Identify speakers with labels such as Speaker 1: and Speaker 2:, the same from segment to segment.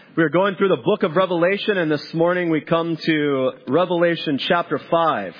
Speaker 1: We're going through the book of Revelation, and this morning we come to Revelation chapter 5.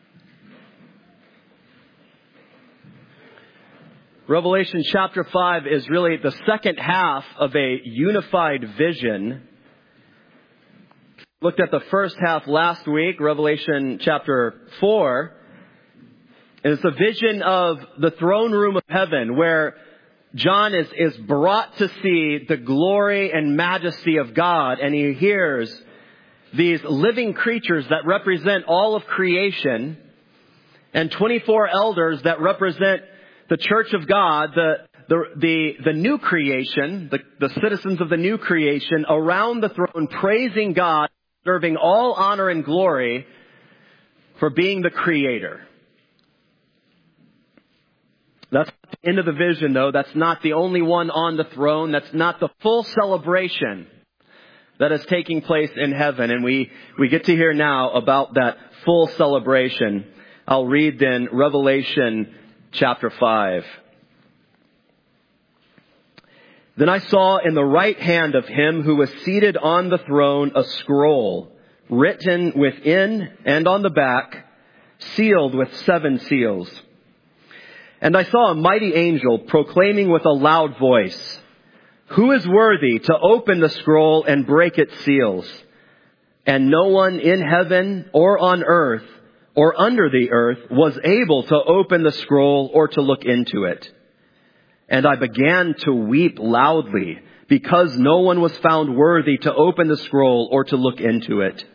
Speaker 1: Revelation chapter 5 is really the second half of a unified vision. Looked at the first half last week, Revelation chapter 4. And it's a vision of the throne room of heaven where John is brought to see the glory and majesty of God, and he hears these living creatures that represent all of creation, and 24 elders that represent the church of God, the new creation, the citizens of the new creation around the throne, praising God, serving all honor and glory for being the creator. That's the end of the vision, though. That's not the only one on the throne. That's not the full celebration that is taking place in heaven. And we get to hear now about that full celebration. I'll read then Revelation chapter 5. Then I saw in the right hand of him who was seated on the throne a scroll written within and on the back, sealed with 7 seals. And I saw a mighty angel proclaiming with a loud voice, "Who is worthy to open the scroll and break its seals?" And no one in heaven or on earth or under the earth was able to open the scroll or to look into it. And I began to weep loudly because no one was found worthy to open the scroll or to look into it.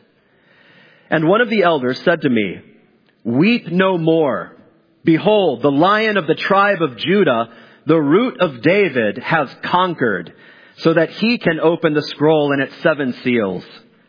Speaker 1: And one of the elders said to me, "Weep no more. Behold, the Lion of the tribe of Judah, the Root of David, has conquered, so that he can open the scroll and its 7 seals."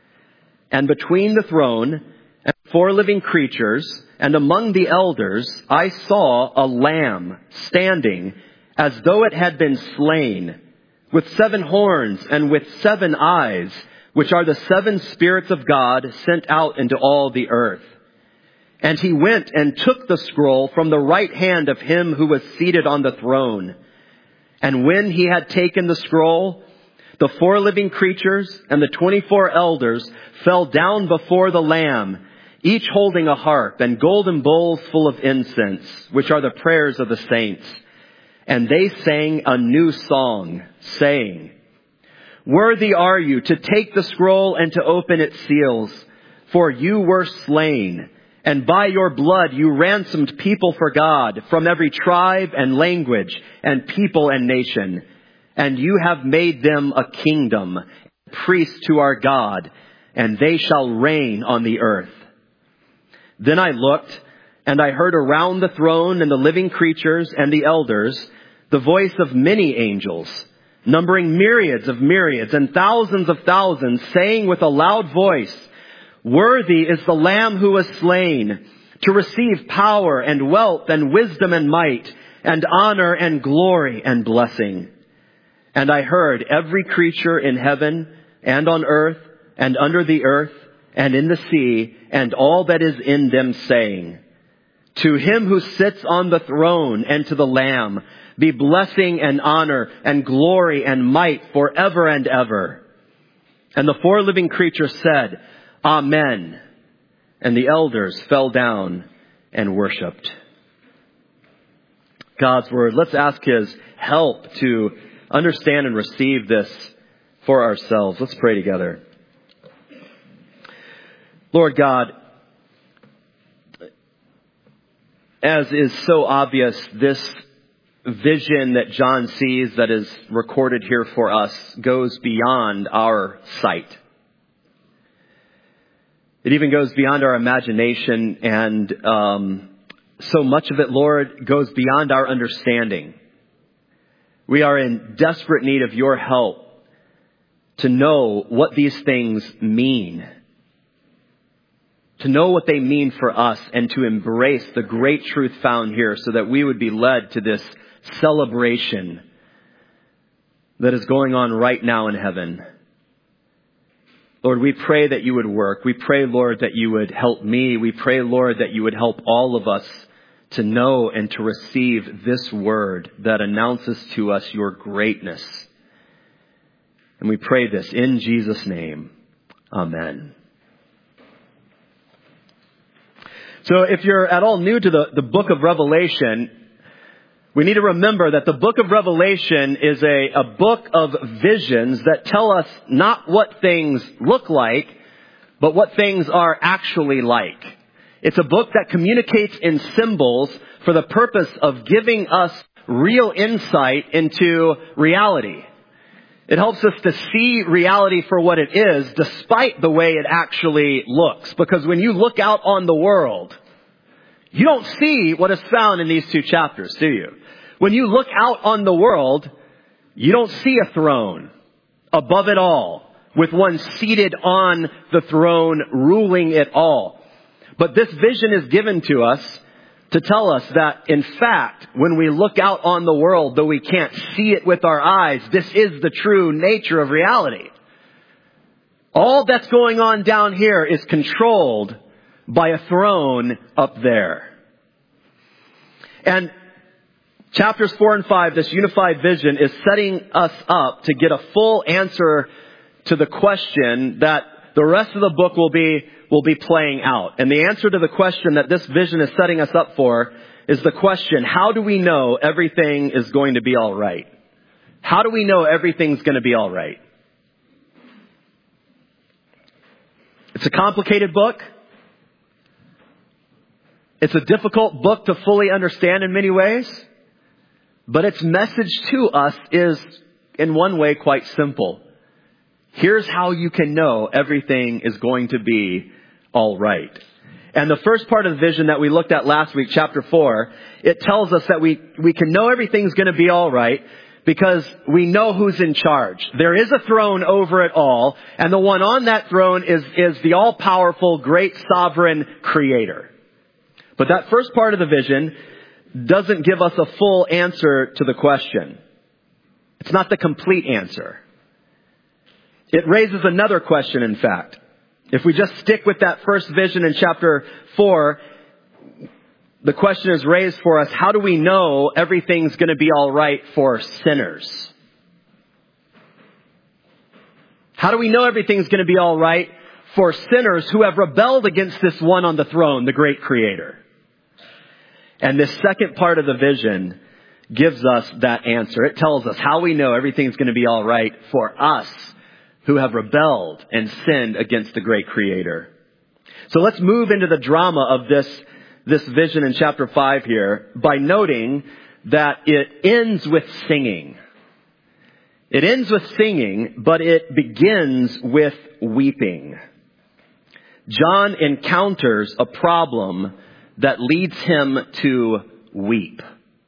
Speaker 1: And between the throne and 4 living creatures, and among the elders, I saw a lamb standing as though it had been slain, with 7 horns and with 7 eyes, which are the 7 spirits of God sent out into all the earth. And he went and took the scroll from the right hand of him who was seated on the throne. And when he had taken the scroll, the 4 living creatures and the 24 elders fell down before the Lamb, each holding a harp and golden bowls full of incense, which are the prayers of the saints. And they sang a new song, saying, "Worthy are you to take the scroll and to open its seals, for you were slain. And by your blood you ransomed people for God from every tribe and language and people and nation. And you have made them a kingdom, priests to our God, and they shall reign on the earth." Then I looked, and I heard around the throne and the living creatures and the elders the voice of many angels, numbering myriads of myriads and thousands of thousands, saying with a loud voice, "Worthy is the Lamb who was slain to receive power and wealth and wisdom and might and honor and glory and blessing." And I heard every creature in heaven and on earth and under the earth and in the sea and all that is in them saying, "To him who sits on the throne and to the Lamb be blessing and honor and glory and might forever and ever." And the 4 living creatures said, "Amen." And the elders fell down and worshiped. God's word. Let's ask his help to understand and receive this for ourselves. Let's pray together. Lord God, as is so obvious, this vision that John sees that is recorded here for us goes beyond our sight. It even goes beyond our imagination, and so much of it, Lord, goes beyond our understanding. We are in desperate need of your help to know what these things mean, to know what they mean for us, and to embrace the great truth found here so that we would be led to this celebration that is going on right now in heaven. Lord, we pray that you would work. We pray, Lord, that you would help me. We pray, Lord, that you would help all of us to know and to receive this word that announces to us your greatness And we pray this in Jesus' name. Amen. So if you're at all new to the book of Revelation, we need to remember that the book of Revelation is a book of visions that tell us not what things look like, but what things are actually like. It's a book that communicates in symbols for the purpose of giving us real insight into reality. It helps us to see reality for what it is, despite the way it actually looks. Because when you look out on the world, you don't see what is found in these two chapters, do you? When you look out on the world, you don't see a throne above it all, with one seated on the throne, ruling it all. But this vision is given to us to tell us that, in fact, when we look out on the world, though we can't see it with our eyes, this is the true nature of reality. All that's going on down here is controlled by a throne up there. And chapters 4 and 5, this unified vision, is setting us up to get a full answer to the question that the rest of the book will be playing out. And the answer to the question that this vision is setting us up for is the question, how do we know everything is going to be all right? How do we know everything's going to be all right? It's a complicated book. It's a difficult book to fully understand in many ways. But its message to us is, in one way, quite simple. Here's how you can know everything is going to be all right. And the first part of the vision that we looked at last week, chapter 4, it tells us that we can know everything's going to be all right because we know who's in charge. There is a throne over it all, and the one on that throne is the all-powerful, great sovereign creator. But that first part of the vision doesn't give us a full answer to the question. It's not the complete answer. It raises another question, in fact. If we just stick with that first vision in chapter 4, the question is raised for us, how do we know everything's going to be all right for sinners? How do we know everything's going to be all right for sinners who have rebelled against this one on the throne, the great creator? And this second part of the vision gives us that answer. It tells us how we know everything's going to be all right for us who have rebelled and sinned against the great creator. So let's move into the drama of this vision in chapter 5 here by noting that it ends with singing. It ends with singing, but it begins with weeping. John encounters a problem that leads him to weep.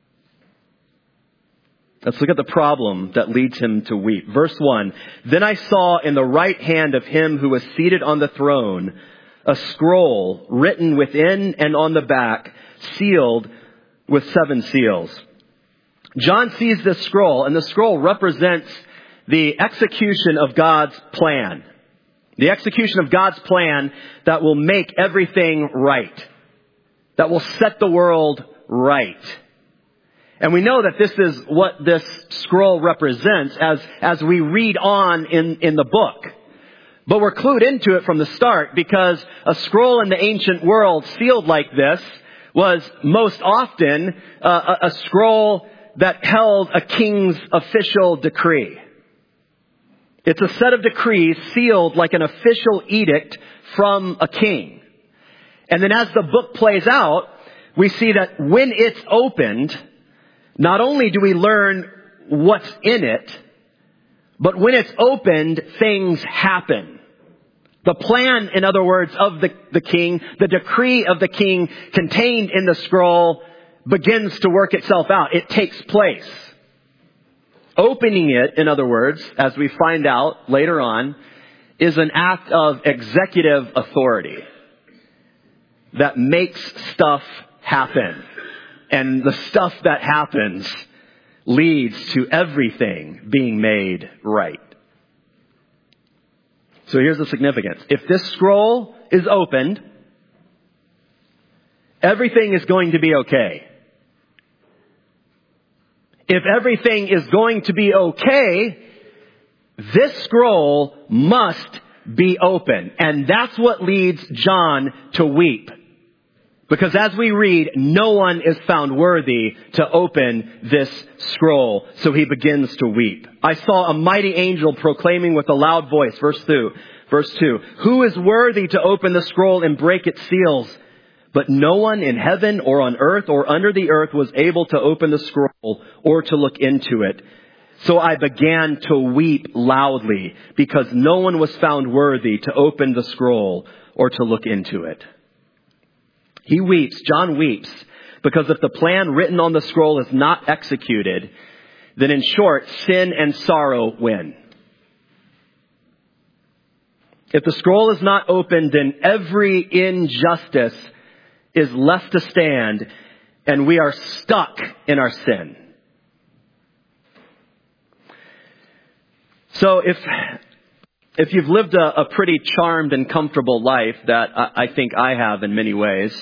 Speaker 1: Let's look at the problem that leads him to weep. Verse 1, then I saw in the right hand of him who was seated on the throne a scroll written within and on the back, sealed with 7 seals. John sees this scroll, and the scroll represents the execution of God's plan. The execution of God's plan that will make everything right. That will set the world right. And we know that this is what this scroll represents as we read on in the book. But we're clued into it from the start because a scroll in the ancient world sealed like this was most often a scroll that held a king's official decree. It's a set of decrees sealed like an official edict from a king. And then as the book plays out, we see that when it's opened, not only do we learn what's in it, but when it's opened, things happen. The plan, in other words, of the king, the decree of the king contained in the scroll begins to work itself out. It takes place. Opening it, in other words, as we find out later on, is an act of executive authority that makes stuff happen. And the stuff that happens leads to everything being made right. So here's the significance. If this scroll is opened, everything is going to be okay. If everything is going to be okay, this scroll must be open. And that's what leads John to weep. Because as we read, no one is found worthy to open this scroll. So he begins to weep. I saw a mighty angel proclaiming with a loud voice, verse 2, who is worthy to open the scroll and break its seals? But no one in heaven or on earth or under the earth was able to open the scroll or to look into it. So I began to weep loudly because no one was found worthy to open the scroll or to look into it. He weeps, John weeps, because if the plan written on the scroll is not executed, then in short, sin and sorrow win. If the scroll is not opened, then every injustice is left to stand and we are stuck in our sin. So if you've lived a pretty charmed and comfortable life that I think I have in many ways,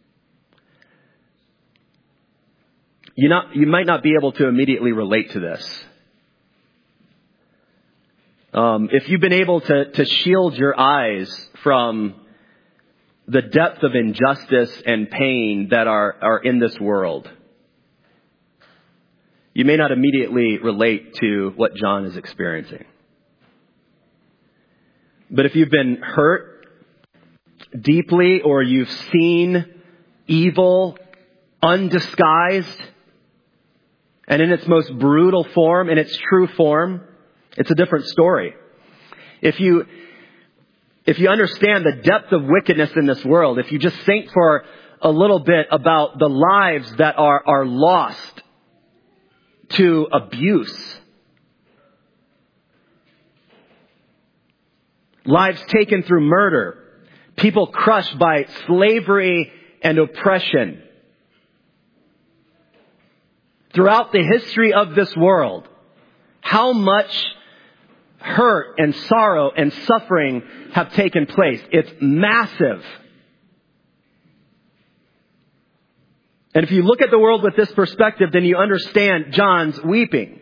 Speaker 1: you might not be able to immediately relate to this. If you've been able to shield your eyes from the depth of injustice and pain that are in this world, you may not immediately relate to what John is experiencing. But if you've been hurt deeply or you've seen evil undisguised and in its most brutal form, in its true form, it's a different story. If you understand the depth of wickedness in this world, if you just think for a little bit about the lives that are lost to abuse, lives taken through murder, people crushed by slavery and oppression. Throughout the history of this world, how much hurt and sorrow and suffering have taken place. It's massive. And if you look at the world with this perspective, then you understand John's weeping.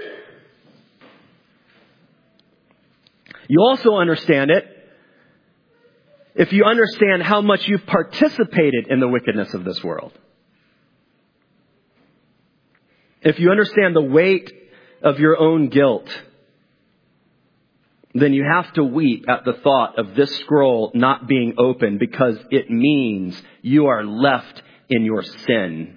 Speaker 1: You also understand it if you understand how much you've participated in the wickedness of this world. If you understand the weight of your own guilt, then you have to weep at the thought of this scroll not being open, because it means you are left in your sin.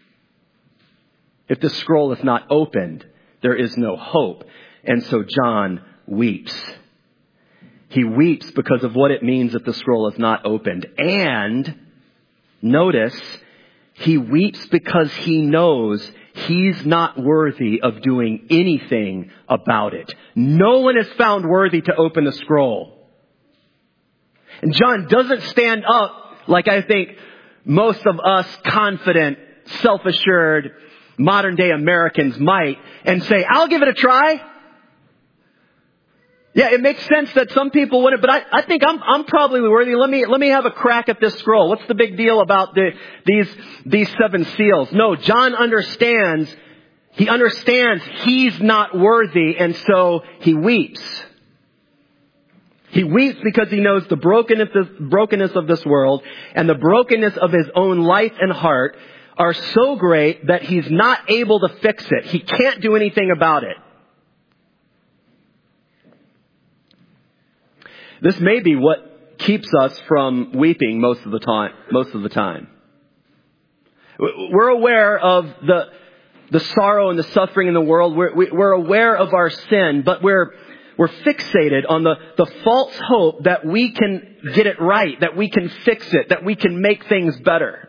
Speaker 1: If the scroll is not opened, there is no hope. And so John weeps. He weeps because of what it means if the scroll is not opened. And notice, he weeps because he knows he's not worthy of doing anything about it. No one is found worthy to open the scroll. And John doesn't stand up like I think most of us confident, self-assured, modern day Americans might and say, I'll give it a try. Yeah, it makes sense that some people wouldn't, but I think I'm probably worthy. Let me have a crack at this scroll. What's the big deal about these 7 seals? No, John understands. He understands he's not worthy, and so he weeps. He weeps because he knows the brokenness of this world and the brokenness of his own life and heart are so great that he's not able to fix it. He can't do anything about it. This may be what keeps us from weeping most of the time. We're aware of the sorrow and the suffering in the world. We're aware of our sin, but we're fixated on the false hope that we can get it right, that we can fix it, that we can make things better.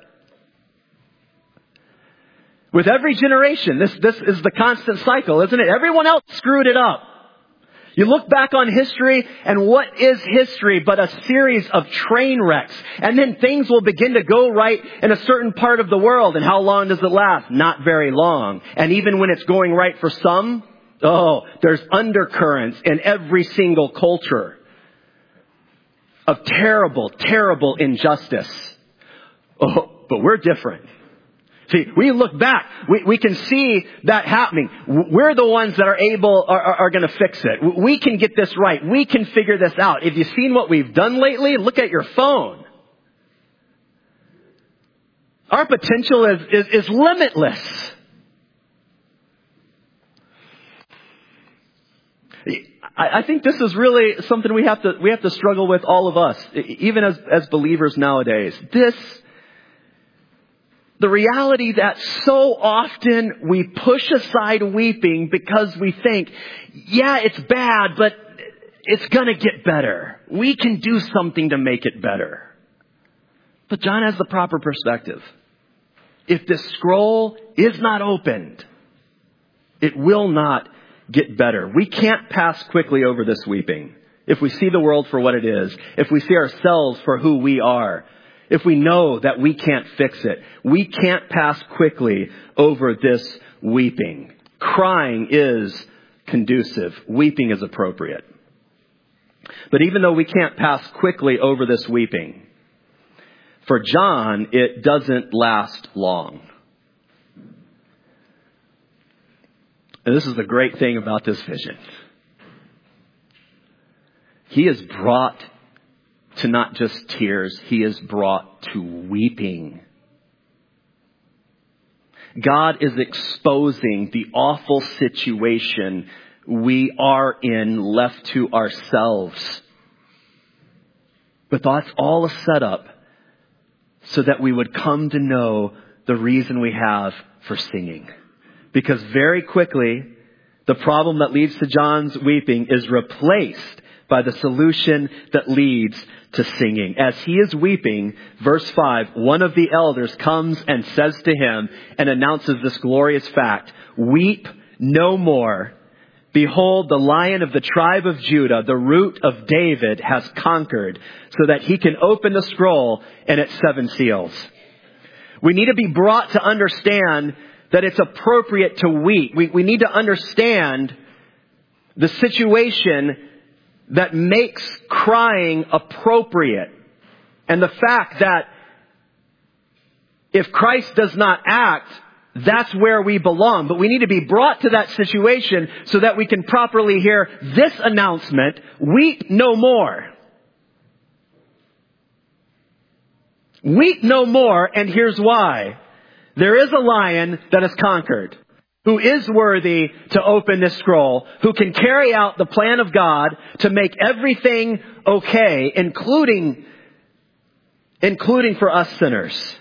Speaker 1: With every generation, this is the constant cycle, isn't it? Everyone else screwed it up. You look back on history, and what is history but a series of train wrecks? And then things will begin to go right in a certain part of the world. And how long does it last? Not very long. And even when it's going right for some, there's undercurrents in every single culture of terrible, terrible injustice. But we're different. See, we look back. We can see that happening. We're the ones that are going to fix it. We can get this right. We can figure this out. If you've seen what we've done lately, look at your phone. Our potential is limitless. I think this is really something we have to struggle with, all of us, even as believers nowadays. The reality that so often we push aside weeping because we think, yeah, it's bad, but it's going to get better. We can do something to make it better. But John has the proper perspective. If this scroll is not opened, it will not get better. We can't pass quickly over this weeping. If we see the world for what it is, if we see ourselves for who we are, if we know that we can't fix it, we can't pass quickly over this weeping. Crying is conducive. Weeping is appropriate. But even though we can't pass quickly over this weeping, for John, it doesn't last long. And this is the great thing about this vision. He is brought to not just tears, he is brought to weeping. God is exposing the awful situation we are in, left to ourselves. But that's all a setup so that we would come to know the reason we have for singing. Because very quickly, the problem that leads to John's weeping is replaced by the solution that leads to singing. As he is weeping, verse 5, one of the elders comes and says to him and announces this glorious fact, "Weep no more. Behold, the Lion of the tribe of Judah, the Root of David, has conquered, so that he can open the scroll and its 7 seals." We need to be brought to understand that it's appropriate to weep. We need to understand the situation that makes crying appropriate. And the fact that if Christ does not act, that's where we belong. But we need to be brought to that situation so that we can properly hear this announcement, weep no more. Weep no more, and here's why. There is a Lion that has conquered, who is worthy to open this scroll, who can carry out the plan of God to make everything okay, including for us sinners.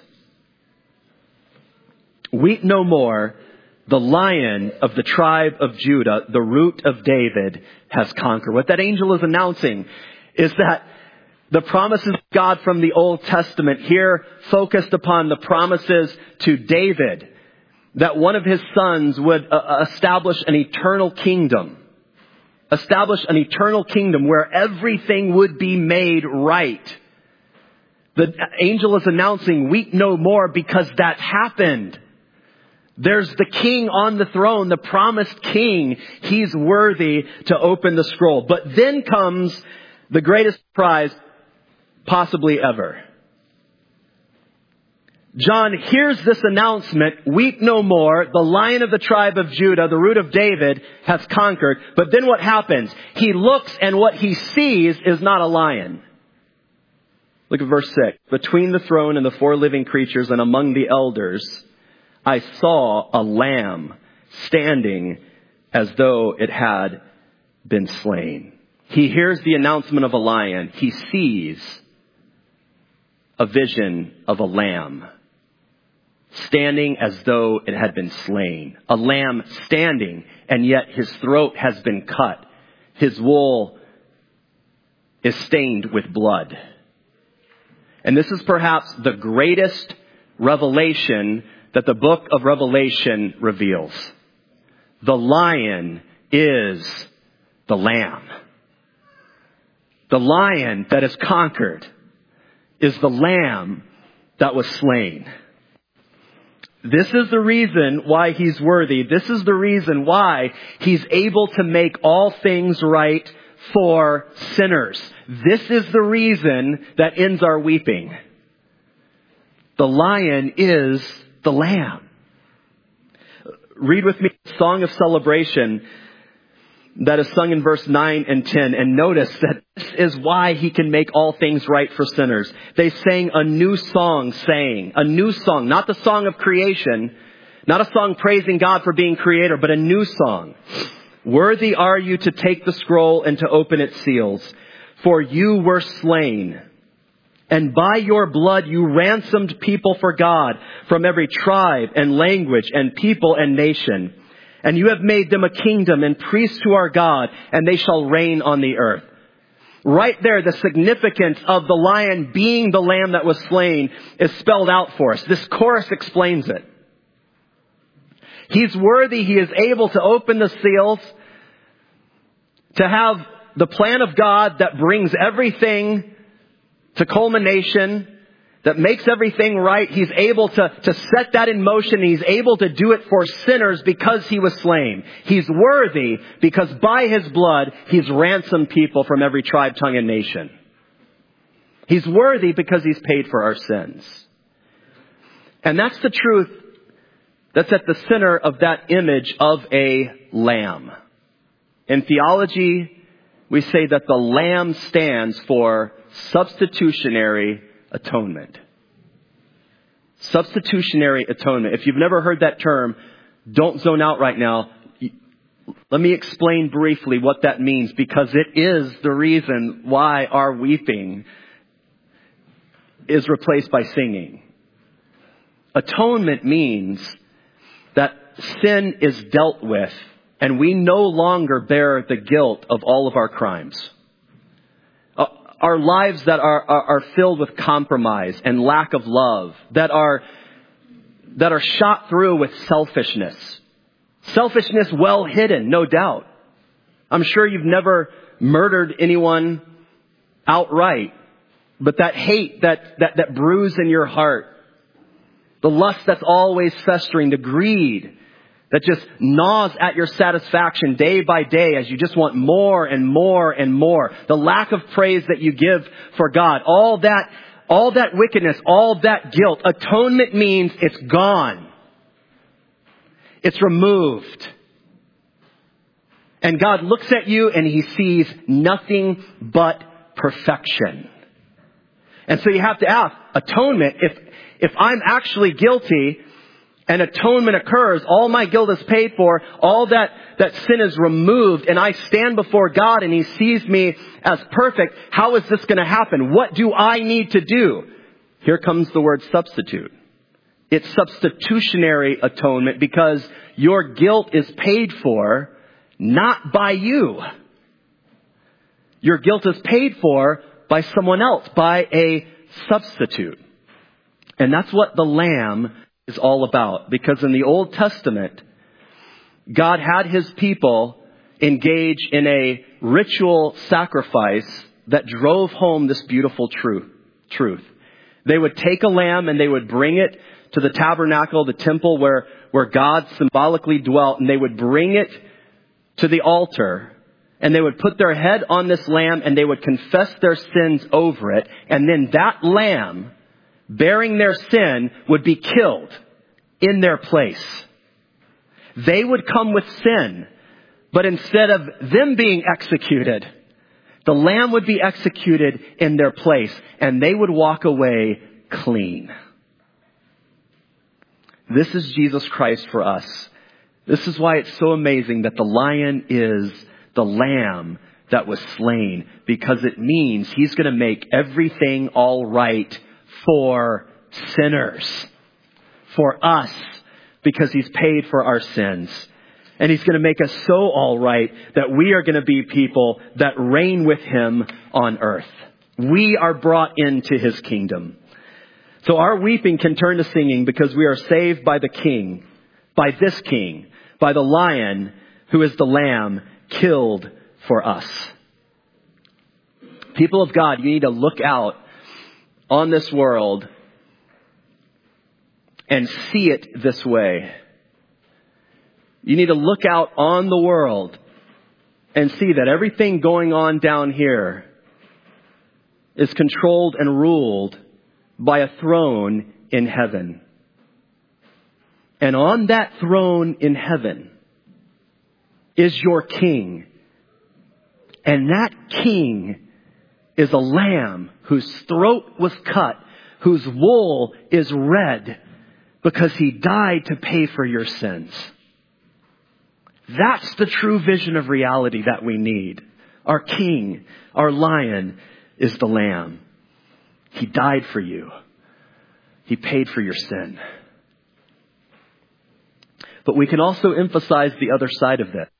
Speaker 1: Weep no more. The Lion of the tribe of Judah, the Root of David, has conquered. What that angel is announcing is that the promises of God from the Old Testament here focused upon the promises to David, that one of his sons would establish an eternal kingdom. Establish an eternal kingdom where everything would be made right. The angel is announcing, weep no more, because that happened. There's the king on the throne, the promised king. He's worthy to open the scroll. But then comes the greatest surprise possibly ever. John hears this announcement, weep no more, the Lion of the tribe of Judah, the Root of David, has conquered. But then what happens? He looks, and what he sees is not a lion. Look at verse 6. Between the throne and the 4 living creatures and among the elders, I saw a lamb standing as though it had been slain. He hears the announcement of a lion. He sees a vision of a lamb standing as though it had been slain. A lamb standing, and yet his throat has been cut. His wool is stained with blood. And this is perhaps the greatest revelation that the book of Revelation reveals. The lion is the lamb. The lion that is conquered is the lamb that was slain. This is the reason why he's worthy. This is the reason why he's able to make all things right for sinners. This is the reason that ends our weeping. The lion is the Lamb. Read with me the song of celebration that is sung in verse 9 and 10. And notice that this is why he can make all things right for sinners. They sang a new song saying, a new song, not the song of creation, not a song praising God for being creator, but a new song. Worthy are you to take the scroll and to open its seals, for you were slain. And by your blood you ransomed people for God from every tribe and language and people and nation. And you have made them a kingdom and priests to our God, and they shall reign on the earth. Right there, the significance of the lion being the lamb that was slain is spelled out for us. This chorus explains it. He's worthy. He is able to open the seals, to have the plan of God that brings everything to culmination, that makes everything right. He's able to set that in motion. He's able to do it for sinners because he was slain. He's worthy because by his blood, he's ransomed people from every tribe, tongue, and nation. He's worthy because he's paid for our sins. And that's the truth that's at the center of that image of a lamb. In theology, we say that the lamb stands for substitutionary atonement. Substitutionary atonement. If you've never heard that term, don't zone out right now. Let me explain briefly what that means, because it is the reason why our weeping is replaced by singing. Atonement means that sin is dealt with and we no longer bear the guilt of all of our crimes. Our lives that are filled with compromise and lack of love, that are shot through with selfishness. Selfishness well hidden, no doubt. I'm sure you've never murdered anyone outright, but that hate that brews in your heart, the lust that's always festering, the greed that just gnaws at your satisfaction day by day as you just want more and more and more. The lack of praise that you give for God. All that wickedness, all that guilt. Atonement means it's gone. It's removed. And God looks at you and he sees nothing but perfection. And so you have to ask, atonement, if I'm actually guilty, and atonement occurs, all my guilt is paid for, all that sin is removed, and I stand before God and he sees me as perfect, how is this going to happen? What do I need to do? Here comes the word substitute. It's substitutionary atonement because your guilt is paid for not by you. Your guilt is paid for by someone else, by a substitute. And that's what the Lamb is all about. Because in the Old Testament, God had his people engage in a ritual sacrifice that drove home this beautiful truth. They would take a lamb and they would bring it to the tabernacle, the temple where God symbolically dwelt, and they would bring it to the altar, and they would put their head on this lamb and they would confess their sins over it, and then that lamb, bearing their sin, would be killed in their place. They would come with sin, but instead of them being executed, the lamb would be executed in their place, and they would walk away clean. This is Jesus Christ for us. This is why it's so amazing that the lion is the lamb that was slain, because it means he's going to make everything all right for sinners, for us, because he's paid for our sins. And he's going to make us so all right that we are going to be people that reign with him on earth. We are brought into his kingdom. So our weeping can turn to singing because we are saved by the King, by this King, by the Lion who is the Lamb killed for us. People of God, you need to look out on this world and see it this way. You need to look out on the world and see that everything going on down here is controlled and ruled by a throne in heaven. And on that throne in heaven is your king. And that king is a lamb whose throat was cut, whose wool is red, because he died to pay for your sins. That's the true vision of reality that we need. Our king, our lion, is the lamb. He died for you. He paid for your sin. But we can also emphasize the other side of this.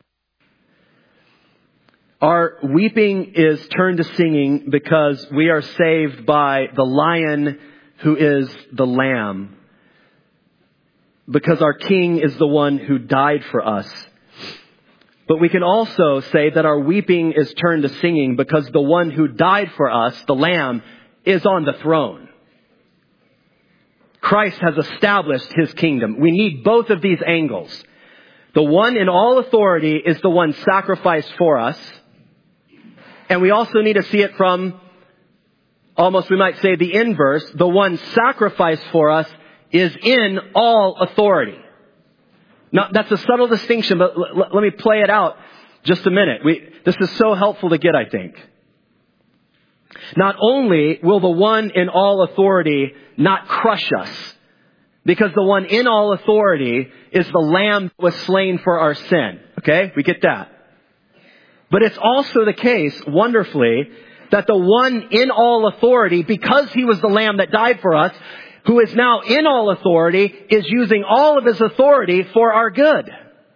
Speaker 1: Our weeping is turned to singing because we are saved by the lion who is the lamb. Because our king is the one who died for us. But we can also say that our weeping is turned to singing because the one who died for us, the lamb, is on the throne. Christ has established his kingdom. We need both of these angles. The one in all authority is the one sacrificed for us. And we also need to see it from, almost we might say the inverse. The one sacrificed for us is in all authority. Now, that's a subtle distinction, but let me play it out just a minute. This is so helpful to get, I think. Not only will the one in all authority not crush us, because the one in all authority is the lamb that was slain for our sin. Okay? We get that. But it's also the case, wonderfully, that the one in all authority, because he was the lamb that died for us, who is now in all authority, is using all of his authority for our good.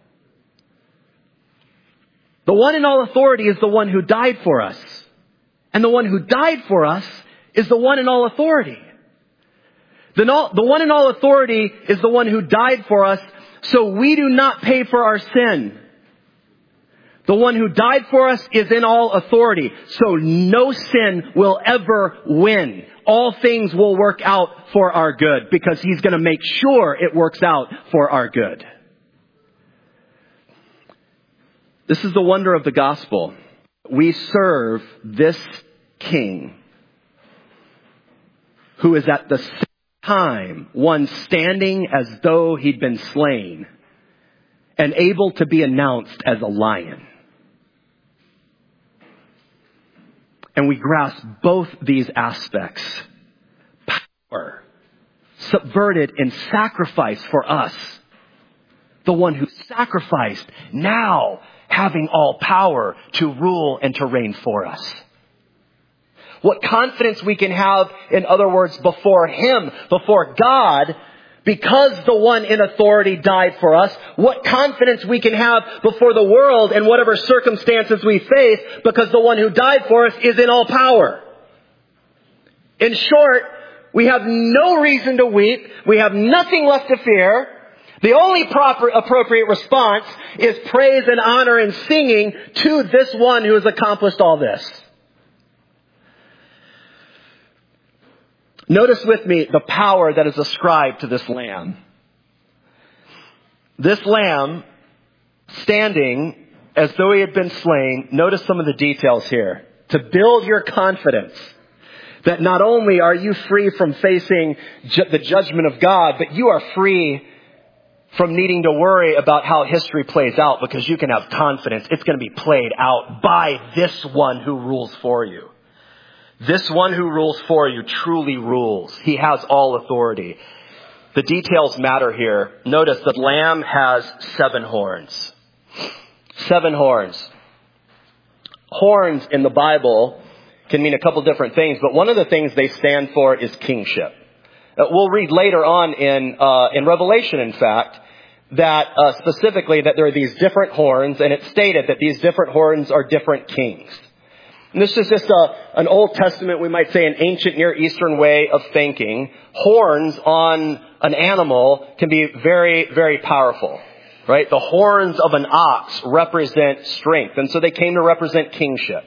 Speaker 1: The one in all authority is the one who died for us. And the one who died for us is the one in all authority. The one in all authority is the one who died for us, so we do not pay for our sin. The one who died for us is in all authority, so no sin will ever win. All things will work out for our good because he's going to make sure it works out for our good. This is the wonder of the gospel. We serve this king who is at the same time one standing as though he'd been slain and able to be announced as a lion. And we grasp both these aspects. Power, subverted in sacrifice for us. The one who sacrificed, now having all power to rule and to reign for us. What confidence we can have, in other words, before him, before God, because the one in authority died for us. What confidence we can have before the world and whatever circumstances we face, because the one who died for us is in all power. In short, we have no reason to weep. We have nothing left to fear. The only appropriate response is praise and honor and singing to this one who has accomplished all this. Notice with me the power that is ascribed to this lamb. This lamb, standing as though he had been slain, notice some of the details here. To build your confidence that not only are you free from facing the judgment of God, but you are free from needing to worry about how history plays out, because you can have confidence it's going to be played out by this one who rules for you. This one who rules for you truly rules. He has all authority. The details matter here. Notice that lamb has 7 horns. 7 horns. Horns in the Bible can mean a couple different things, but one of the things they stand for is kingship. We'll read later on in Revelation, in fact, that specifically that there are these different horns, and it's stated that these different horns are different kings. And this is just an Old Testament, we might say an ancient Near Eastern way of thinking. Horns on an animal can be very, very powerful, right? The horns of an ox represent strength, and so they came to represent kingship.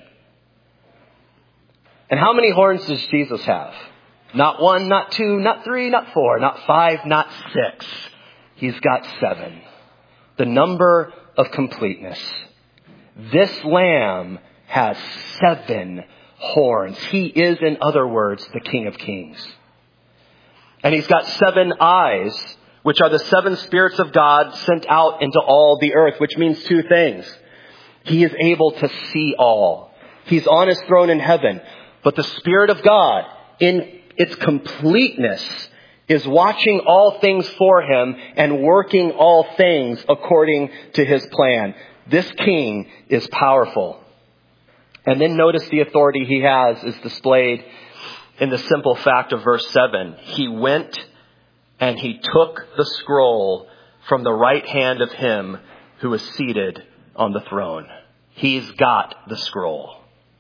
Speaker 1: And how many horns does Jesus have? Not 1, not 2, not 3, not 4, not 5, not 6. He's got 7. The number of completeness. This lamb has 7 horns. He is, in other words, the King of Kings. And he's got 7 eyes, which are the 7 spirits of God sent out into all the earth, which means 2 things. He is able to see all. He's on his throne in heaven. But the Spirit of God, in its completeness, is watching all things for him and working all things according to his plan. This king is powerful. And then notice the authority he has is displayed in the simple fact of verse 7. He went and he took the scroll from the right hand of him who was seated on the throne. He's got the scroll.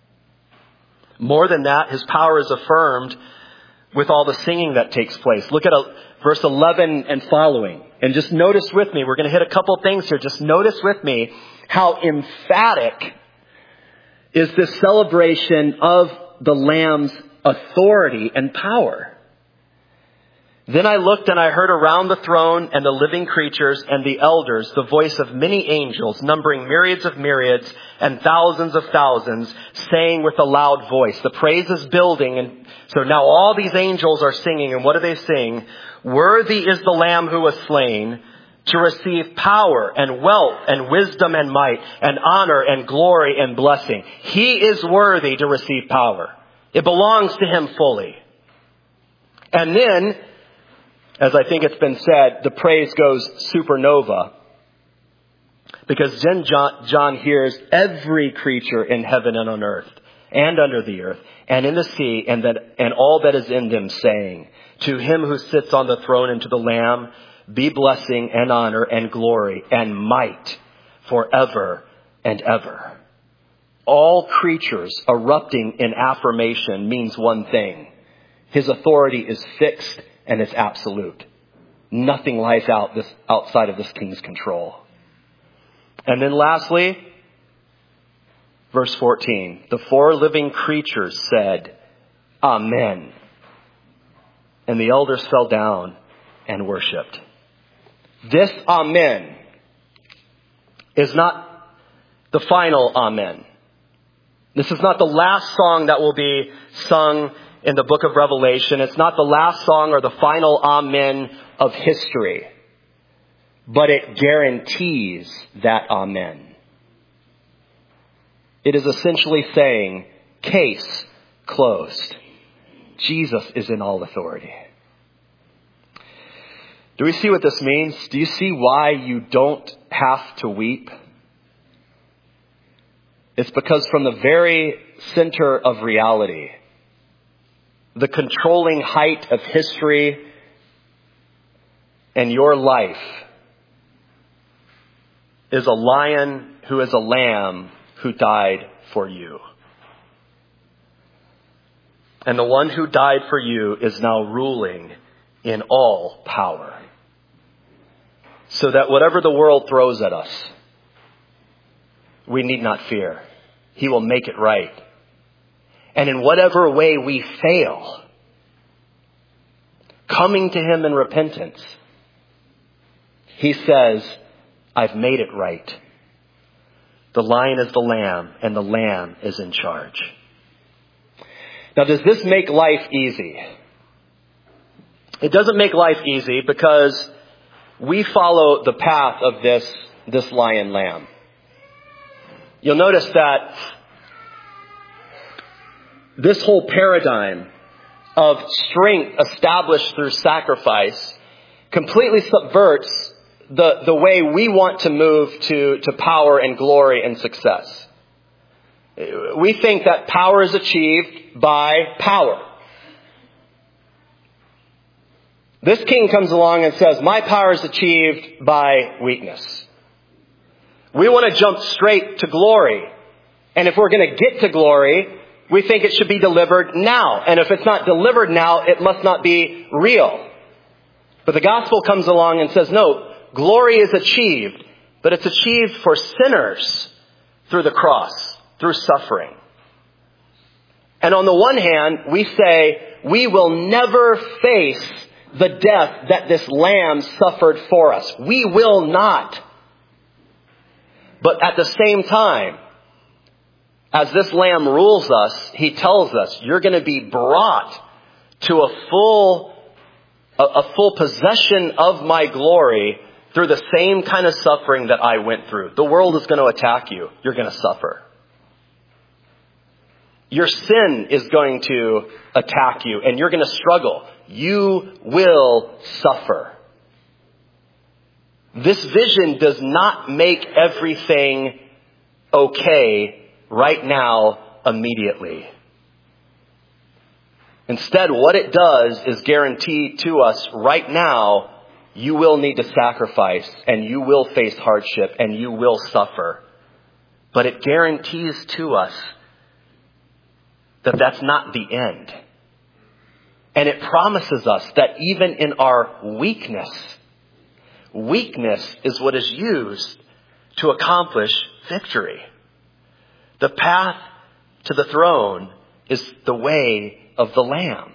Speaker 1: More than that, his power is affirmed with all the singing that takes place. Look at verse 11 and following. And just notice with me, we're going to hit a couple things here. Just notice with me how emphatic is this celebration of the Lamb's authority and power. Then I looked and I heard around the throne and the living creatures and the elders the voice of many angels, numbering myriads of myriads and thousands of thousands, saying with a loud voice. The praise is building, and so now all these angels are singing, and what do they sing? Worthy is the Lamb who was slain to receive power and wealth and wisdom and might and honor and glory and blessing. He is worthy to receive power. It belongs to him fully. And then, as I think it's been said, the praise goes supernova. Because then John hears every creature in heaven and on earth and under the earth and in the sea and all that is in them saying, to him who sits on the throne and to the Lamb be blessing and honor and glory and might forever and ever. All creatures erupting in affirmation means one thing. His authority is fixed and it's absolute. Nothing lies outside of this king's control. And then lastly, verse 14, the 4 living creatures said, Amen. And the elders fell down and worshiped. This Amen is not the final Amen. This is not the last song that will be sung in the book of Revelation. It's not the last song or the final Amen of history. But it guarantees that Amen. It is essentially saying, case closed. Jesus is in all authority. Do we see what this means? Do you see why you don't have to weep? It's because from the very center of reality, the controlling height of history and your life, is a lion who is a lamb who died for you. And the one who died for you is now ruling in all power. So that whatever the world throws at us, we need not fear. He will make it right. And in whatever way we fail, coming to him in repentance, he says, I've made it right. The lion is the lamb, and the lamb is in charge. Now, does this make life easy? It doesn't make life easy because we follow the path of this lion lamb. You'll notice that this whole paradigm of strength established through sacrifice completely subverts the way we want to move to power and glory and success. We think that power is achieved by power. This king comes along and says, my power is achieved by weakness. We want to jump straight to glory. And if we're going to get to glory, we think it should be delivered now. And if it's not delivered now, it must not be real. But the gospel comes along and says, no, glory is achieved, but it's achieved for sinners through the cross, through suffering. And on the one hand, we say, we will never face the death that this lamb suffered for us. We will not. But at the same time, as this lamb rules us, he tells us, you're going to be brought to a full a full possession of my glory through the same kind of suffering that I went through. The world is going to attack you. You're going to suffer. Your sin is going to attack you and you're going to struggle. You will suffer. This vision does not make everything okay right now, immediately. Instead, what it does is guarantee to us right now, you will need to sacrifice and you will face hardship and you will suffer. But it guarantees to us that that's not the end. And it promises us that even in our weakness is what is used to accomplish victory. The path to the throne is the way of the Lamb.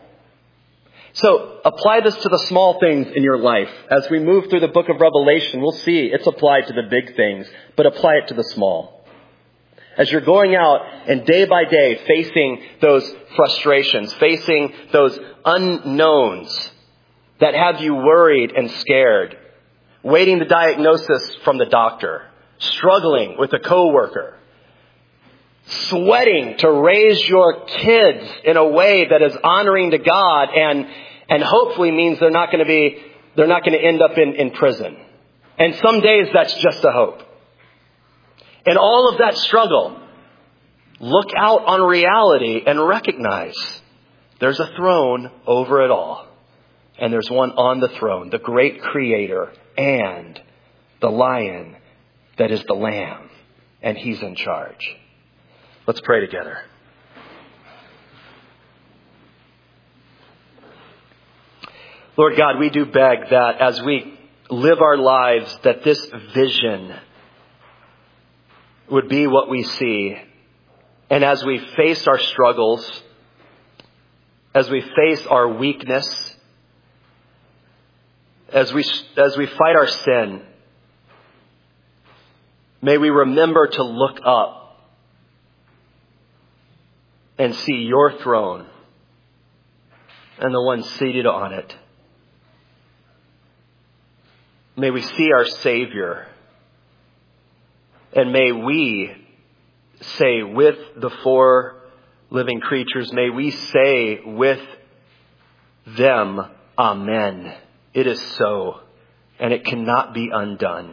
Speaker 1: So apply this to the small things in your life. As we move through the book of Revelation, we'll see it's applied to the big things, but apply it to the small. As you're going out and day by day facing those frustrations, facing those unknowns that have you worried and scared, waiting the diagnosis from the doctor, struggling with a coworker, sweating to raise your kids in a way that is honoring to God and hopefully means they're not going to end up in prison. And some days that's just a hope. In all of that struggle, look out on reality and recognize there's a throne over it all. And there's one on the throne, the great Creator and the Lion that is the Lamb. And He's in charge. Let's pray together. Lord God, we do beg that as we live our lives, that this vision would be what we see. And as we face our struggles, as we face our weakness, as we fight our sin, may we remember to look up and see your throne and the one seated on it. May we see our Savior. And may we say with the four living creatures, may we say with them, Amen. It is so, and it cannot be undone.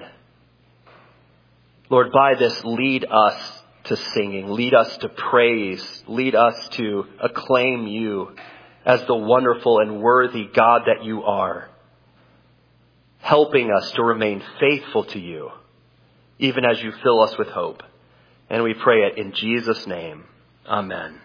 Speaker 1: Lord, by this, lead us to singing, lead us to praise, lead us to acclaim you as the wonderful and worthy God that you are, helping us to remain faithful to you, even as you fill us with hope. And we pray it in Jesus' name. Amen.